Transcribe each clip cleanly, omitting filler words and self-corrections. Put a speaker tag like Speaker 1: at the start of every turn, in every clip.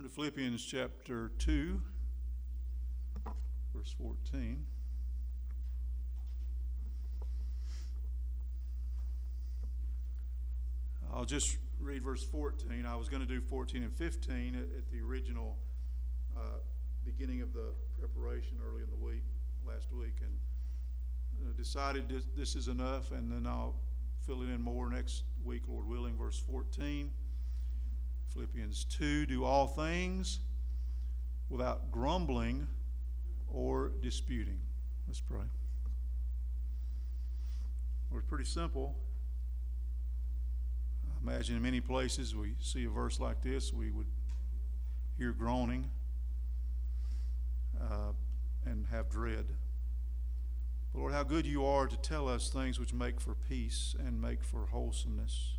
Speaker 1: Turn to Philippians chapter 2, verse 14. I'll just read verse 14. I was going to do 14 and 15 at the original beginning of the preparation early in the week, last week, and decided this is enough, and then I'll fill it in more next week, Lord willing. Verse 14, Philippians 2, do all things without grumbling or disputing. Let's pray. Well, it's pretty simple. I imagine in many places we see a verse like this, we would hear groaning and have dread. But Lord, how good you are to tell us things which make for peace and make for wholesomeness.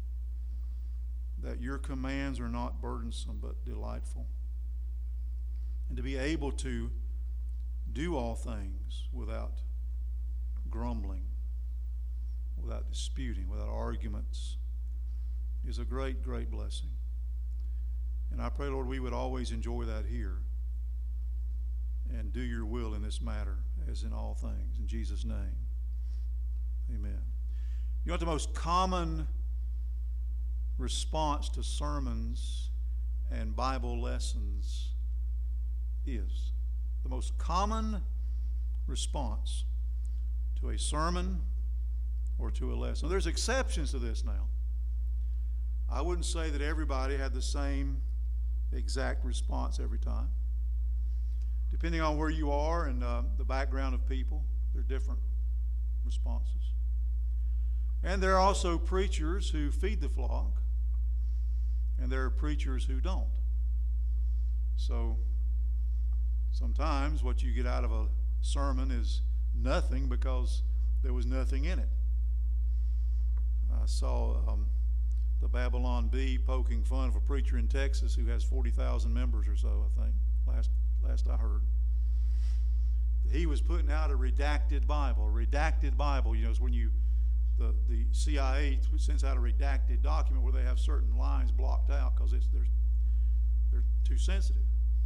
Speaker 1: That your commands are not burdensome but delightful. And to be able to do all things without grumbling, without disputing, without arguments, is a great, great blessing. And I pray, Lord, we would always enjoy that here and do your will in this matter as in all things. In Jesus' name, amen. You know what the most common response to sermons and Bible lessons is? The most common response to a sermon or to a lesson. There's exceptions to this now. I wouldn't say that everybody had the same exact response every time. Depending on where you are and the background of people, there are different responses. And there are also preachers who feed the flock, and there are preachers who don't. So sometimes what you get out of a sermon is nothing because there was nothing in it. I saw the Babylon Bee poking fun of a preacher in Texas who has 40,000 members or so, I think, last I heard. He was putting out a redacted Bible. A redacted Bible, you know, is when the CIA sends out a redacted document where they have certain lines blocked out because they're too sensitive.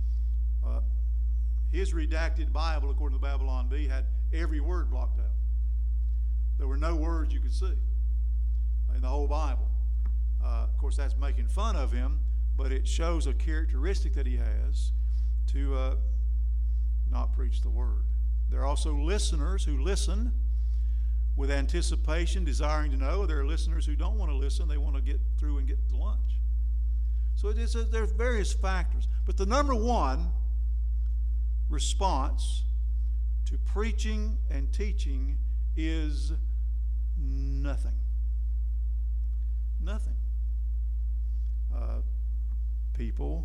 Speaker 1: His redacted Bible, according to the Babylon Bee, had every word blocked out. There were no words you could see in the whole Bible. Of course, that's making fun of him, but it shows a characteristic that he has to not preach the word. There are also listeners who listen with anticipation, desiring to know. There are listeners who don't want to listen. They want to get through and get to lunch. So there are various factors. But the number one response to preaching and teaching is nothing. Nothing. People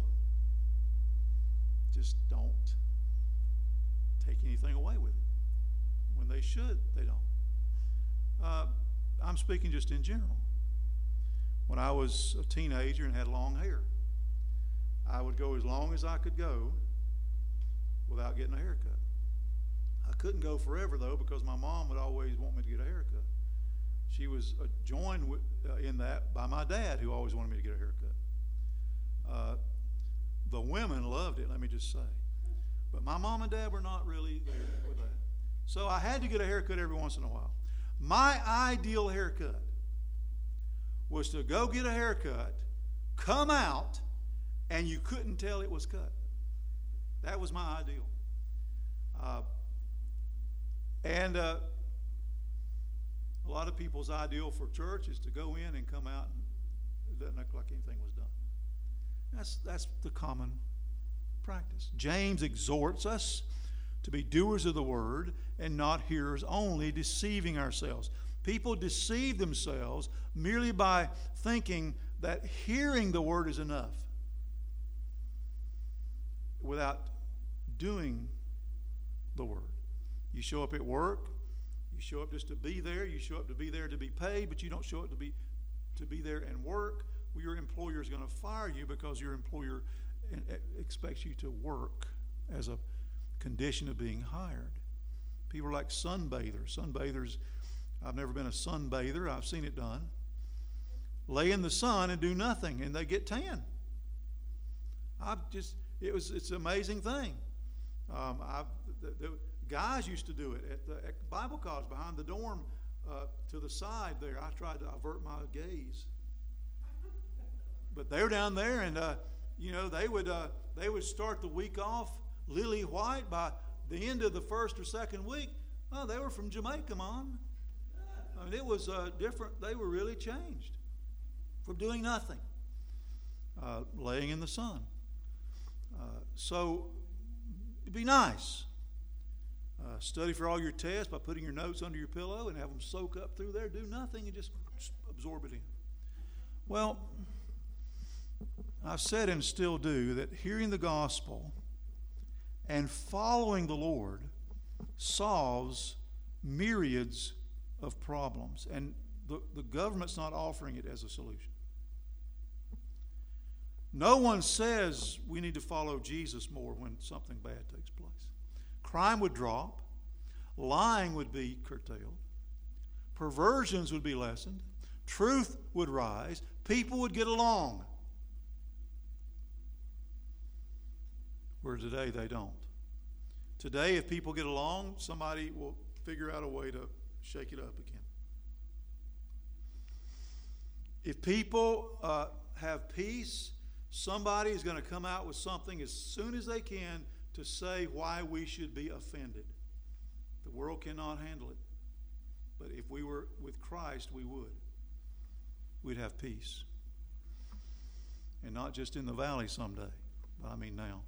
Speaker 1: just don't take anything away with it. When they should, they don't. I'm speaking just in general. When I was a teenager and had long hair, I would go as long as I could go without getting a haircut. I couldn't go forever, though, because my mom would always want me to get a haircut. She was joined in that by my dad, who always wanted me to get a haircut. The women loved it, let me just say. But my mom and dad were not really there with that. So I had to get a haircut every once in a while. My ideal haircut was to go get a haircut, come out, and you couldn't tell it was cut. That was my ideal. And a lot of people's ideal for church is to go in and come out and it doesn't look like anything was done. That's the common practice. James exhorts us to be doers of the word and not hearers only, deceiving ourselves. People deceive themselves merely by thinking that hearing the word is enough without doing the word. You show up at work, you show up just to be there, you show up to be there to be paid, but you don't show up to be there and work. Well, your employer is going to fire you because your employer expects you to work as a condition of being hired. People are like sunbathers. Sunbathers, I've never been a sunbather. I've seen it done. Lay in the sun and do nothing, and they get tan. It's an amazing thing. The guys used to do it at Bible college behind the dorm to the side there. I tried to avert my gaze, but they were down there, and they would start the week off lily white. By the end of the first or second week, they were from Jamaica, Mom. I mean, it was different. They were really changed from doing nothing, laying in the sun. So it'd be nice. Study for all your tests by putting your notes under your pillow and have them soak up through there. Do nothing and just absorb it in. Well, I've said and still do that hearing the gospel and following the Lord solves myriads of problems. And the government's not offering it as a solution. No one says we need to follow Jesus more when something bad takes place. Crime would drop. Lying would be curtailed. Perversions would be lessened. Truth would rise. People would get along. Where today they don't. Today, if people get along, somebody will figure out a way to shake it up again. If people have peace, somebody is going to come out with something as soon as they can to say why we should be offended. The world cannot handle it. But if we were with Christ, we would. We'd have peace. And not just in the valley someday, but I mean now.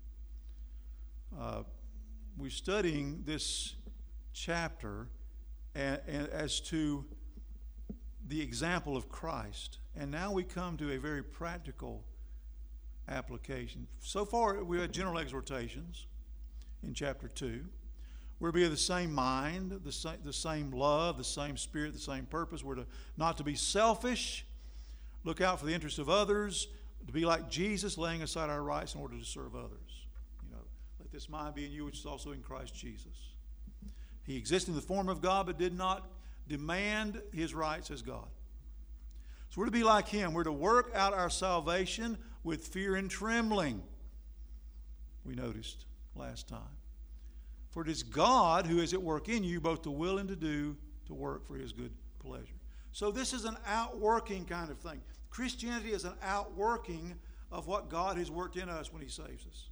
Speaker 1: We're studying this chapter as to the example of Christ. And now we come to a very practical application. So far, we had general exhortations in chapter 2. We're to be of the same mind, the same love, the same spirit, the same purpose. We're not to be selfish, look out for the interests of others, to be like Jesus, laying aside our rights in order to serve others. Let this mind be in you, which is also in Christ Jesus. He existed in the form of God, but did not demand his rights as God. So we're to be like him. We're to work out our salvation with fear and trembling. We noticed last time. For it is God who is at work in you, both to will and to do, to work for his good pleasure. So this is an outworking kind of thing. Christianity is an outworking of what God has worked in us when he saves us.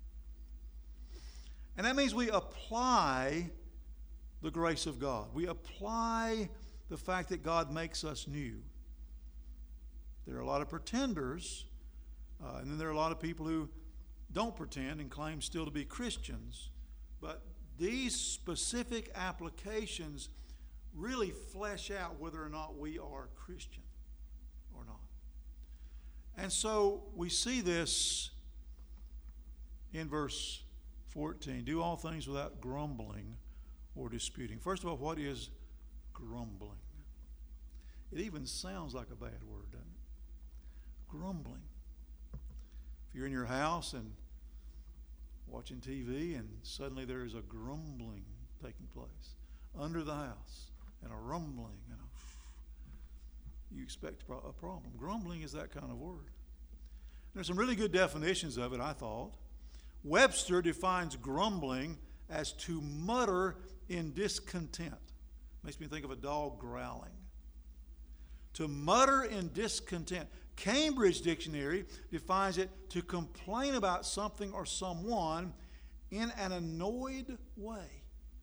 Speaker 1: And that means we apply the grace of God. We apply the fact that God makes us new. There are a lot of pretenders, and then there are a lot of people who don't pretend and claim still to be Christians. But these specific applications really flesh out whether or not we are Christian or not. And so we see this in verse 14. Do all things without grumbling or disputing. First of all, what is grumbling? It even sounds like a bad word, doesn't it? Grumbling. If you're in your house and watching TV and suddenly there is a grumbling taking place under the house and a rumbling and you expect a problem. Grumbling is that kind of word. There's some really good definitions of it, I thought. Webster defines grumbling as to mutter in discontent. Makes me think of a dog growling. To mutter in discontent. Cambridge Dictionary defines it to complain about something or someone in an annoyed way.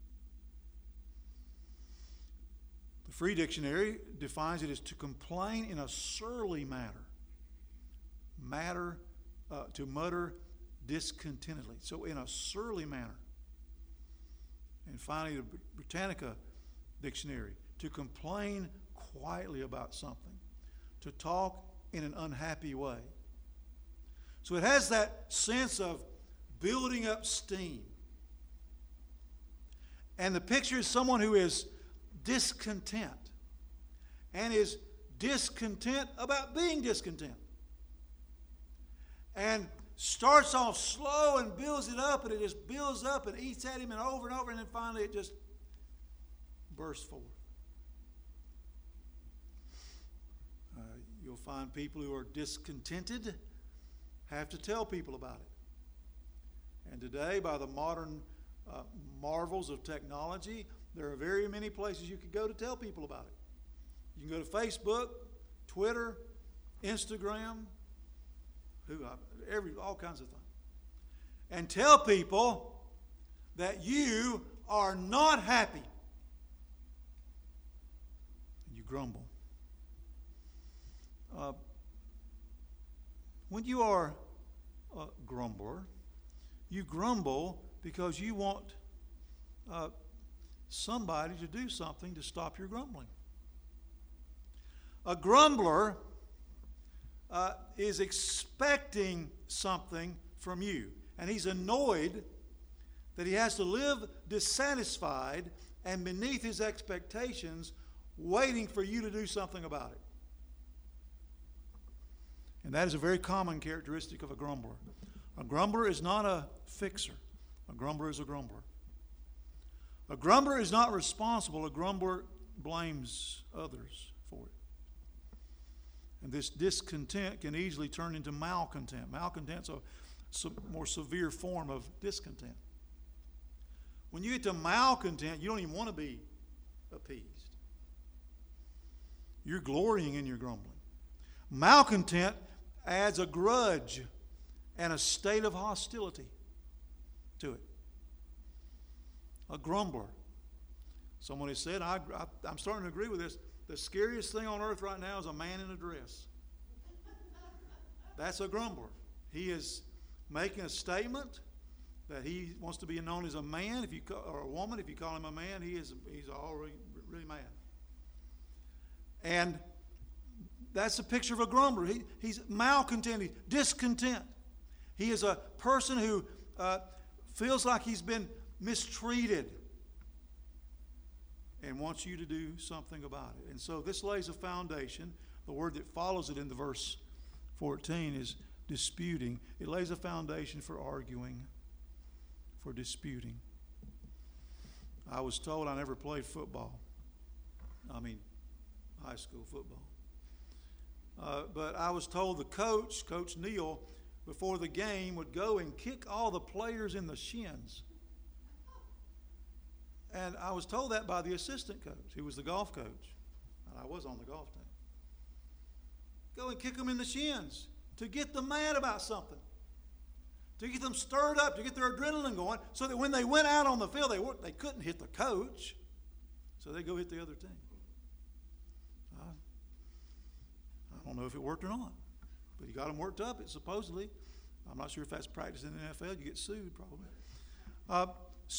Speaker 1: The Free Dictionary defines it as to complain in a surly manner. To mutter discontentedly. So in a surly manner. And finally, the Britannica Dictionary, to complain quietly about something. To talk in an unhappy way. So it has that sense of building up steam. And the picture is someone who is discontent and is discontent about being discontent. And starts off slow and builds it up, and it just builds up and eats at him and over, and then finally it just bursts forth. You'll find people who are discontented have to tell people about it. And today, by the modern marvels of technology, there are very many places you could go to tell people about it. You can go to Facebook, Twitter, Instagram, all kinds of things. And tell people that you are not happy. And you grumble. When you are a grumbler, you grumble because you want somebody to do something to stop your grumbling. A grumbler is expecting something from you, and he's annoyed that he has to live dissatisfied and beneath his expectations, waiting for you to do something about it. And that is a very common characteristic of a grumbler. A grumbler is not a fixer. A grumbler is a grumbler. A grumbler is not responsible. A grumbler blames others for it. And this discontent can easily turn into malcontent. Malcontent's a more severe form of discontent. When you get to malcontent, you don't even want to be appeased. You're glorying in your grumbling. Malcontent adds a grudge and a state of hostility to it. A grumbler. Someone has said, I'm starting to agree with this, the scariest thing on earth right now is a man in a dress. That's a grumbler. He is making a statement that he wants to be known as a man, or a woman. If you call him a man, he's already really mad. And that's a picture of a grumbler. He's malcontent, discontent. He is a person who feels like he's been mistreated and wants you to do something about it. And so this lays a foundation. The word that follows it in the verse 14 is disputing. It lays a foundation for arguing, for disputing. I was told I never played football. I mean, high school football. But I was told the coach, Coach Neal, before the game would go and kick all the players in the shins. And I was told that by the assistant coach, who was the golf coach. And I was on the golf team. Go and kick them in the shins to get them mad about something, to get them stirred up, to get their adrenaline going, so that when they went out on the field, they couldn't hit the coach, so they go hit the other team. I don't know if it worked or not, but he got them worked up. It supposedly, I'm not sure if that's practiced in the NFL. You get sued probably.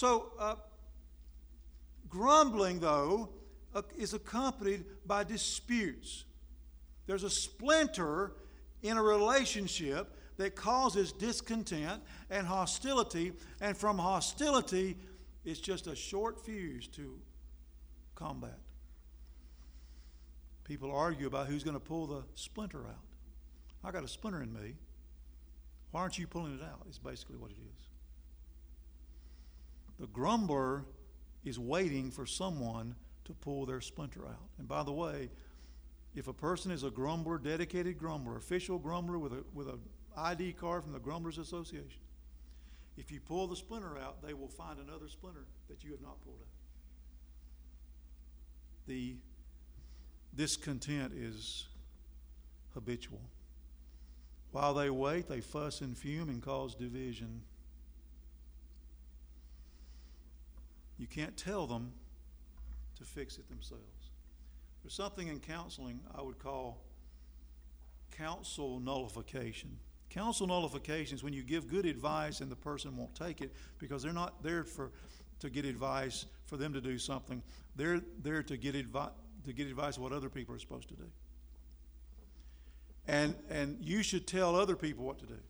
Speaker 1: Grumbling, though, is accompanied by disputes. There's a splinter in a relationship that causes discontent and hostility, and from hostility, it's just a short fuse to combat. People argue about who's going to pull the splinter out. I got a splinter in me. Why aren't you pulling it out? It's basically what it is. The grumbler is waiting for someone to pull their splinter out. And by the way, if a person is a grumbler, dedicated grumbler, official grumbler with an ID card from the Grumblers Association, if you pull the splinter out, they will find another splinter that you have not pulled out. The discontent is habitual. While they wait, they fuss and fume and cause division. You can't tell them to fix it themselves. There's something in counseling I would call counsel nullification. Counsel nullification is when you give good advice and the person won't take it because they're not there to get advice for them to do something. They're there to get advice of what other people are supposed to do. And you should tell other people what to do.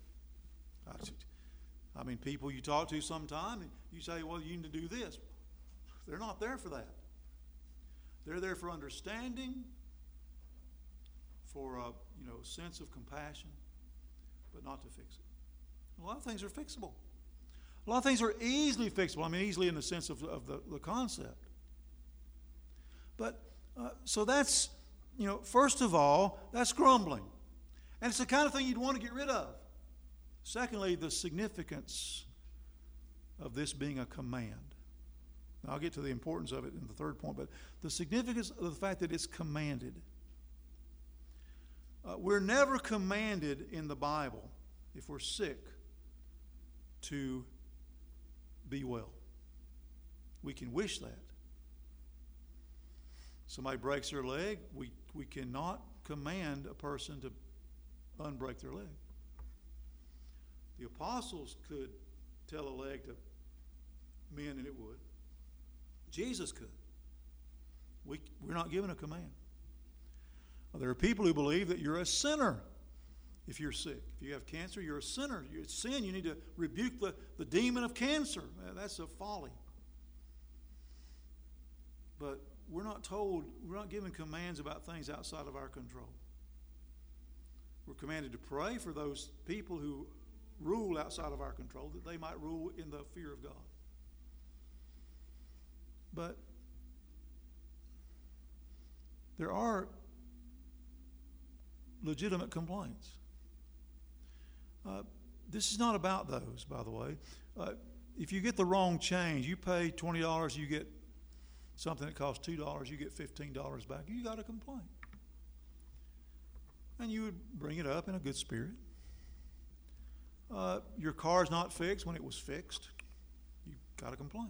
Speaker 1: I mean, people you talk to sometime, and you say, well, you need to do this. They're not there for that. They're there for understanding, for a sense of compassion, but not to fix it. A lot of things are fixable. A lot of things are easily fixable. I mean, easily in the sense of the concept. But so that's, first of all, that's grumbling. And it's the kind of thing you'd want to get rid of. Secondly, the significance of this being a command. Now, I'll get to the importance of it in the third point, but the significance of the fact that it's commanded. We're never commanded in the Bible, if we're sick, to be well. We can wish that. Somebody breaks their leg, we cannot command a person to unbreak their leg. The apostles could tell a leg to mend and it would. Jesus could. We're not given a command. There are people who believe that you're a sinner if you're sick. If you have cancer, you're a sinner. It's sin. You need to rebuke the demon of cancer. That's a folly. But we're not given commands about things outside of our control. We're commanded to pray for those people who rule outside of our control, that they might rule in the fear of God. But there are legitimate complaints. This is not about those, by the way. If you get the wrong change, you pay $20, you get something that costs $2, you get $15 back, you got a complaint. And you would bring it up in a good spirit. Your car's not fixed when it was fixed, you got a complaint.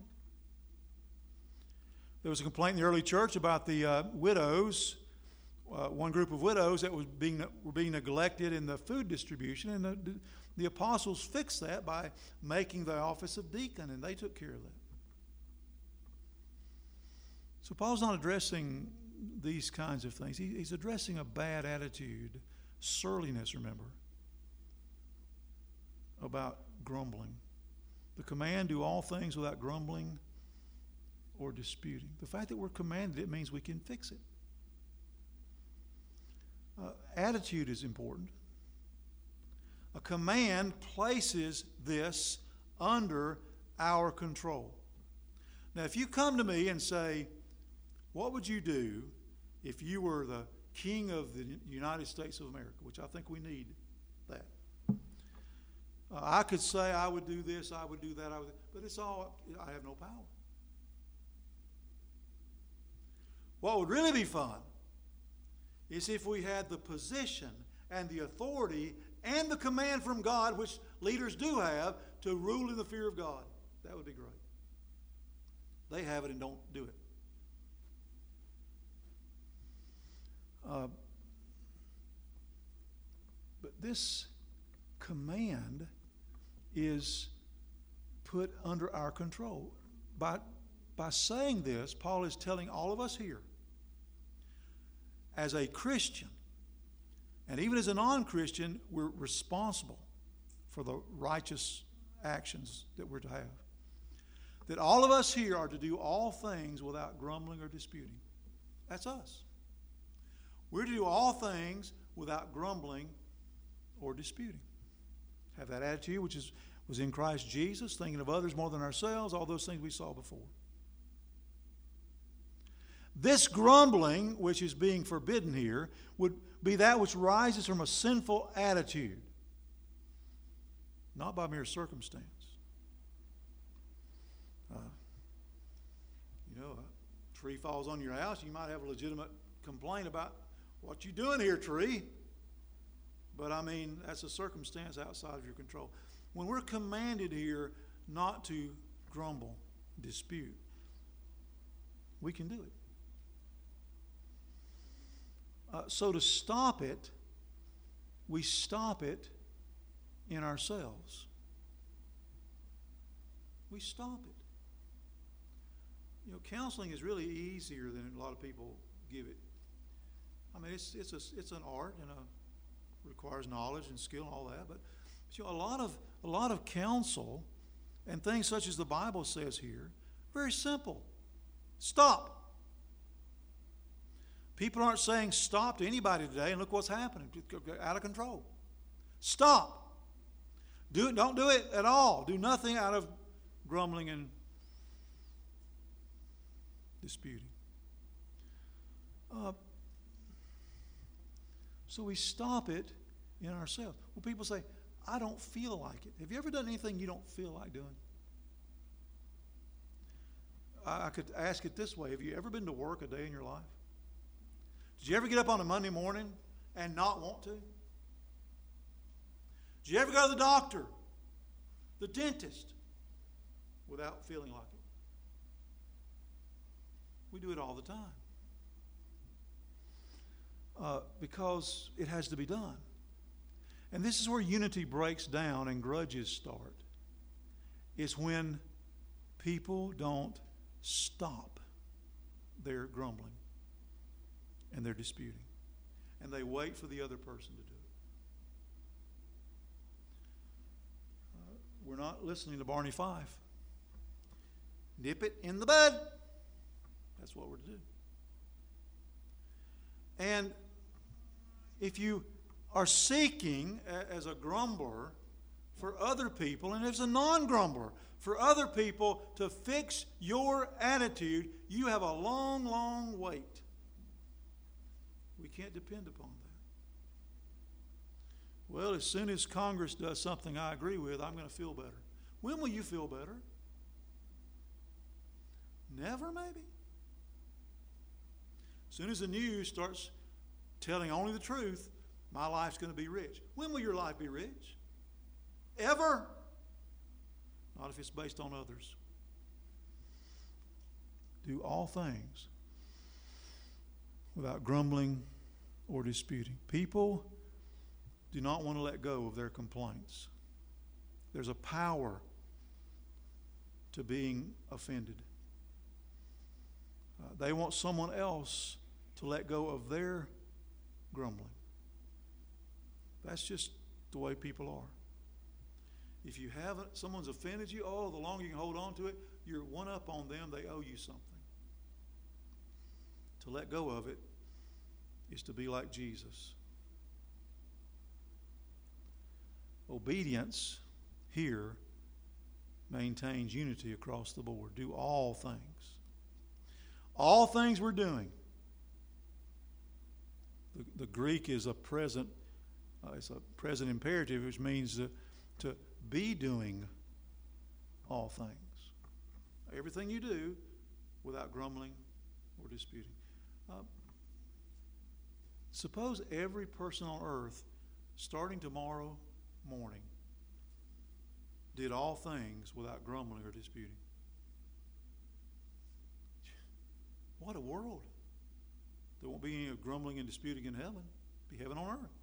Speaker 1: There was a complaint in the early church about the widows, one group of widows that were being neglected in the food distribution, and the apostles fixed that by making the office of deacon, and they took care of that. So Paul's not addressing these kinds of things. He's addressing a bad attitude, surliness, remember, about grumbling. The command, do all things without grumbling or disputing. The fact that we're commanded, it means we can fix it. Attitude is important. A command places this under our control. Now, if you come to me and say, what would you do if you were the king of the United States of America, which I think we need that. I could say I would do this, I would do that, but it's all, I have no power. What would really be fun is if we had the position and the authority and the command from God, which leaders do have, to rule in the fear of God. That would be great. They have it and don't do it. But this command is put under our control. By saying this, Paul is telling all of us here, as a Christian, and even as a non-Christian, we're responsible for the righteous actions that we're to have. That all of us here are to do all things without grumbling or disputing. That's us. We're to do all things without grumbling or disputing. Have that attitude which was in Christ Jesus, thinking of others more than ourselves, all those things we saw before. This grumbling, which is being forbidden here, would be that which rises from a sinful attitude, not by mere circumstance. A tree falls on your house, you might have a legitimate complaint about what you doing here, tree. But I mean, that's a circumstance outside of your control. When we're commanded here not to grumble, dispute, we can do it. So to stop it, we stop it in ourselves. We stop it. Counseling is really easier than a lot of people give it. I mean, it's an art and requires knowledge and skill and all that. But a lot of counsel and things such as the Bible says here, very simple. Stop. People aren't saying stop to anybody today, and look what's happening. Out of control. Stop. Don't do it at all. Do nothing out of grumbling and disputing. So we stop it in ourselves. Well, people say, I don't feel like it. Have you ever done anything you don't feel like doing? I could ask it this way. Have you ever been to work a day in your life? Did you ever get up on a Monday morning and not want to? Did you ever go to the doctor, the dentist, without feeling like it? We do it all the time. Because it has to be done. And this is where unity breaks down and grudges start. It's when people don't stop their grumbling and their disputing. And they wait for the other person to do it. We're not listening to Barney Fife. Nip it in the bud. That's what we're to do. And if you are seeking as a grumbler for other people, and as a non-grumbler for other people to fix your attitude, you have a long, long wait. We can't depend upon that. Well, as soon as Congress does something I agree with, I'm going to feel better. When will you feel better? Never, maybe. As soon as the news starts telling only the truth, my life's going to be rich. When will your life be rich? Ever? Not if it's based on others. Do all things without grumbling or disputing. People do not want to let go of their complaints. There's a power to being offended. They want someone else to let go of their grumbling. That's just the way people are. If you haven't, someone's offended you, the longer you can hold on to it, you're one up on them. They owe you something. To let go of it is to be like Jesus. Obedience here maintains unity across the board. Do all things. All things we're doing. The Greek is a present. It's a present imperative, which means to be doing all things. Everything you do without grumbling or disputing. Suppose every person on earth, starting tomorrow morning, did all things without grumbling or disputing. What a world. There won't be any grumbling and disputing in heaven. It'll be heaven on earth.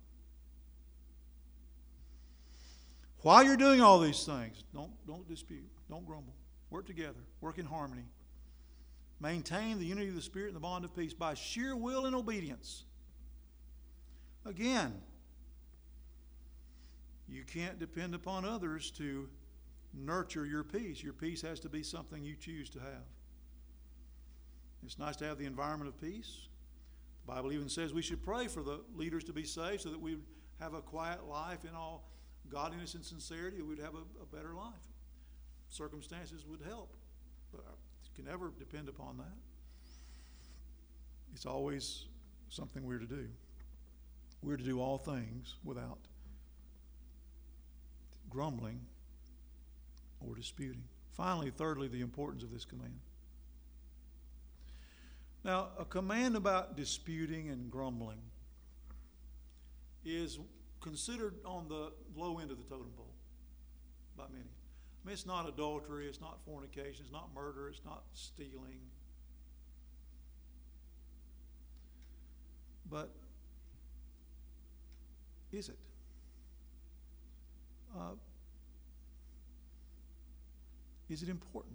Speaker 1: While you're doing all these things, don't dispute. Don't grumble. Work together. Work in harmony. Maintain the unity of the Spirit and the bond of peace by sheer will and obedience. Again, you can't depend upon others to nurture your peace. Your peace has to be something you choose to have. It's nice to have the environment of peace. The Bible even says we should pray for the leaders to be saved so that we have a quiet life in all godliness and sincerity. We'd have a better life. Circumstances would help, but you can never depend upon that. It's always something we're to do. We're to do all things without grumbling or disputing. Finally, thirdly, the importance of this command. Now, a command about disputing and grumbling is considered on the low end of the totem pole by many. I mean, it's not adultery, it's not fornication, it's not murder, it's not stealing. But is it? Is it important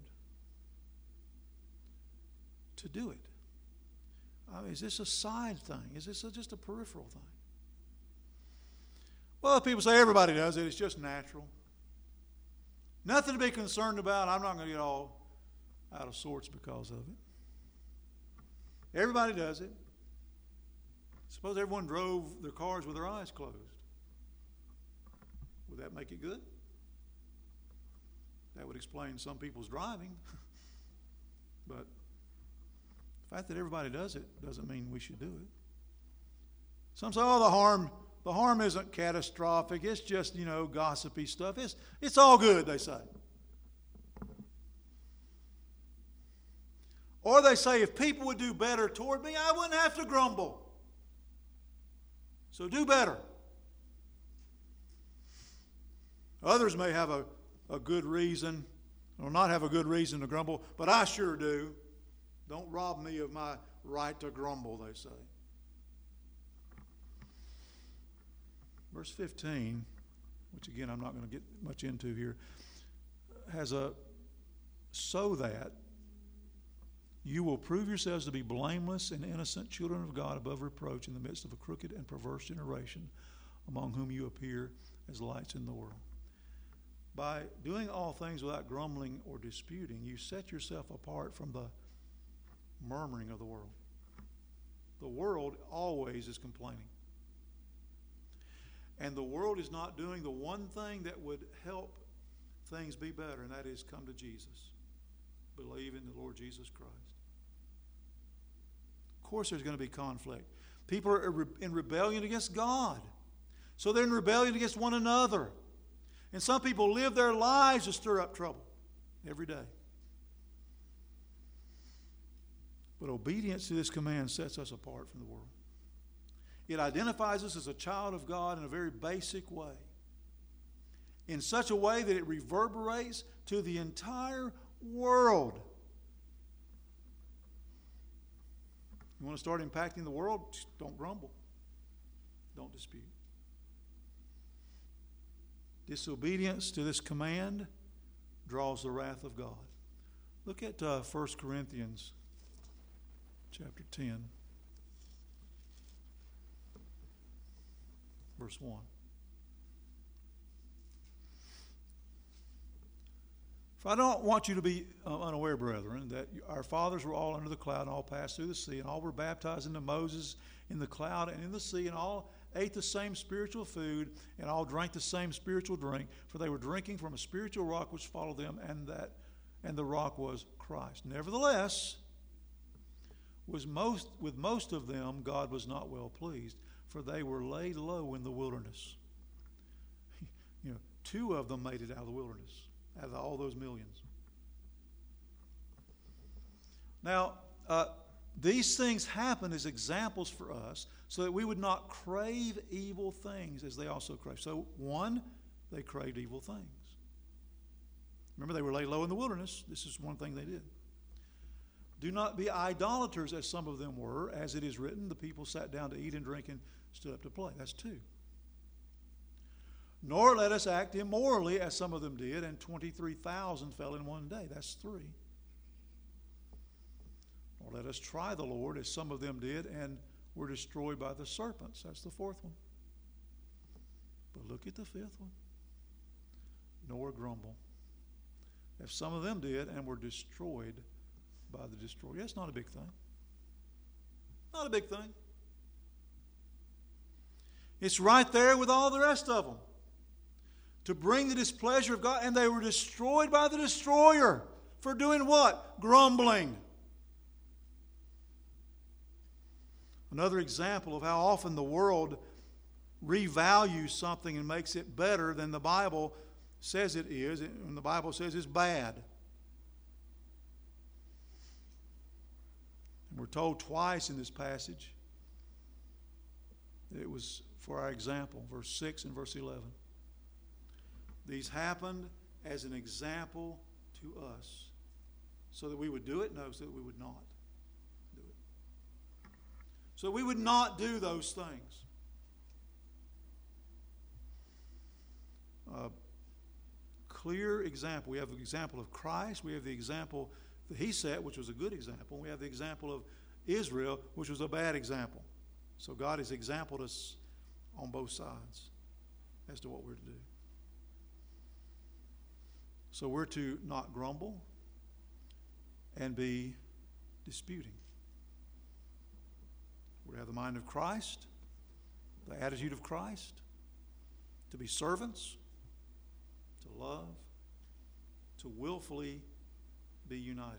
Speaker 1: to do it? Is this a side thing? Is this just a peripheral thing? Well, people say everybody does it. It's just natural. Nothing to be concerned about. I'm not going to get all out of sorts because of it. Everybody does it. Suppose everyone drove their cars with their eyes closed. Would that make it good? That would explain some people's driving. But the fact that everybody does it doesn't mean we should do it. Some say, the harm The harm isn't catastrophic. It's just, gossipy stuff. It's all good, they say. Or they say, if people would do better toward me, I wouldn't have to grumble. So do better. Others may have a good reason, or not have a good reason to grumble, but I sure do. Don't rob me of my right to grumble, they say. Verse 15, which again I'm not going to get much into here, has a so that you will prove yourselves to be blameless and innocent children of God above reproach in the midst of a crooked and perverse generation among whom you appear as lights in the world. By doing all things without grumbling or disputing, you set yourself apart from the murmuring of the world. The world always is complaining. And the world is not doing the one thing that would help things be better, and that is come to Jesus. Believe in the Lord Jesus Christ. Of course there's going to be conflict. People are in rebellion against God. So they're in rebellion against one another. And some people live their lives to stir up trouble every day. But obedience to this command sets us apart from the world. It identifies us as a child of God in a very basic way. In such a way that it reverberates to the entire world. You want to start impacting the world? Just don't grumble. Don't dispute. Disobedience to this command draws the wrath of God. Look at 1 Corinthians chapter 10, verse 1. For I don't want you to be unaware, brethren, that our fathers were all under the cloud and all passed through the sea, and all were baptized into Moses in the cloud and in the sea, and all ate the same spiritual food, and all drank the same spiritual drink, for they were drinking from a spiritual rock which followed them, and the rock was Christ. Nevertheless, with most of them God was not well pleased, for they were laid low in the wilderness. 2 of them made it out of the wilderness, out of all those millions. Now, these things happen as examples for us so that we would not crave evil things as they also crave. So, 1, they craved evil things. Remember, they were laid low in the wilderness. This is one thing they did. Do not be idolaters as some of them were. As it is written, the people sat down to eat and drink and stood up to play. That's 2. Nor let us act immorally as some of them did, and 23,000 fell in one day. That's 3. Or let us try the Lord as some of them did and were destroyed by the serpents. That's the 4th one. But look at the 5th one. Nor grumble, as some of them did and were destroyed by the destroyer. That's not a big thing. Not a big thing. It's right there with all the rest of them. To bring the displeasure of God, and they were destroyed by the destroyer for doing what? Grumbling. Another example of how often the world revalues something and makes it better than the Bible says it is, and the Bible says it's bad. And we're told twice in this passage that it was for our example, verse 6 and verse 11. These happened as an example to us, so that we would do it? No, so that we would not do it. So we would not do those things. Clear example. We have the example of Christ. We have the example that he set, which was a good example. We have the example of Israel, which was a bad example. So God has exampled us on both sides as to what we're to do. So we're to not grumble and be disputing. We're to have the mind of Christ, the attitude of Christ, to be servants, to love, to willfully be united.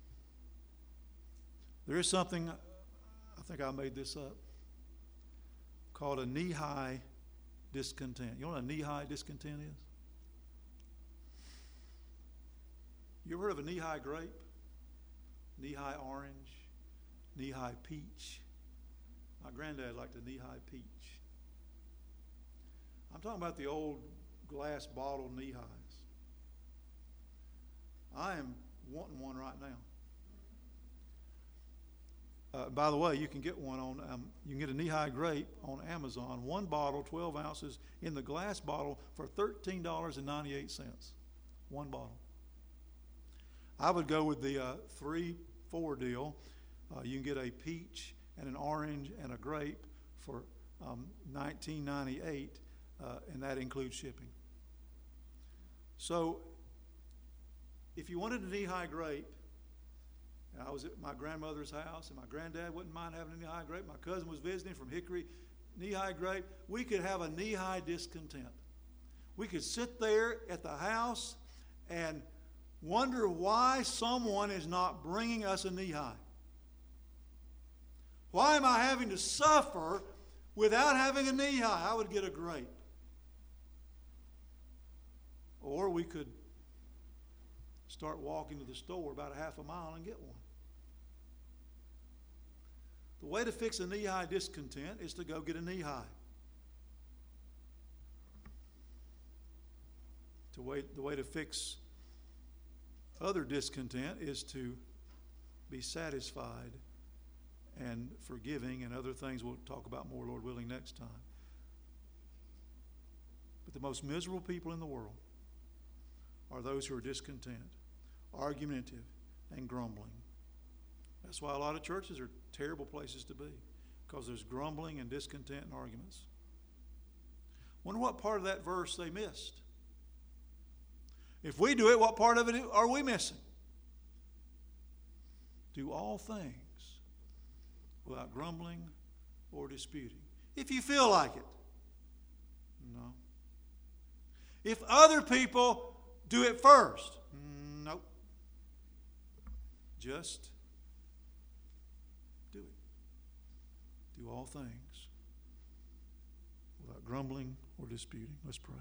Speaker 1: There is something, I think I made this up. called a knee-high discontent. You know what a knee-high discontent is? You ever heard of a knee-high grape? Knee-high orange? Knee-high peach? My granddad liked a knee-high peach. I'm talking about the old glass bottle knee-highs. I am wanting one right now. By the way, you can get one on. You can get a knee-high grape on Amazon. One bottle, 12 ounces, in the glass bottle for $13.98. One bottle. I would go with the 3-4 deal. You can get a peach and an orange and a grape for $19.98, and that includes shipping. So, if you wanted a knee-high grape, and I was at my grandmother's house, and my granddad wouldn't mind having a knee-high grape. My cousin was visiting from Hickory, knee-high grape. We could have a knee-high discontent. We could sit there at the house and wonder why someone is not bringing us a knee-high. Why am I having to suffer without having a knee-high? I would get a grape. Or we could start walking to the store about a half a mile and get one. The way to fix a knee-high discontent is to go get a knee-high. The way to fix other discontent is to be satisfied and forgiving, and other things we'll talk about more, Lord willing, next time. But the most miserable people in the world are those who are discontent, argumentative, and grumbling. That's why a lot of churches are terrible places to be, because there's grumbling and discontent and arguments. Wonder what part of that verse they missed. If we do it, what part of it are we missing? Do all things without grumbling or disputing. If you feel like it. No. If other people do it first. Nope. Just do it. Do all things without grumbling or disputing. Let's pray.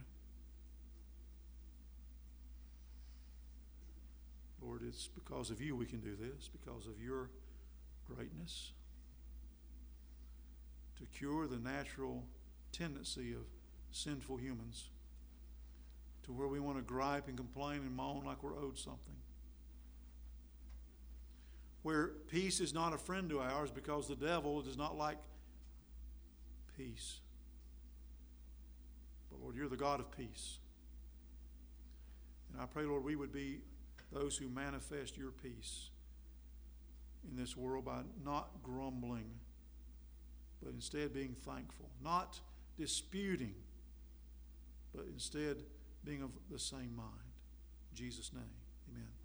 Speaker 1: Lord, it's because of you we can do this, because of your greatness to cure the natural tendency of sinful humans to where we want to gripe and complain and moan like we're owed something. Where peace is not a friend to ours because the devil does not like peace. But Lord, you're the God of peace. And I pray, Lord, we would be those who manifest your peace in this world by not grumbling, but instead being thankful. Not disputing, but instead being of the same mind. In Jesus' name, amen.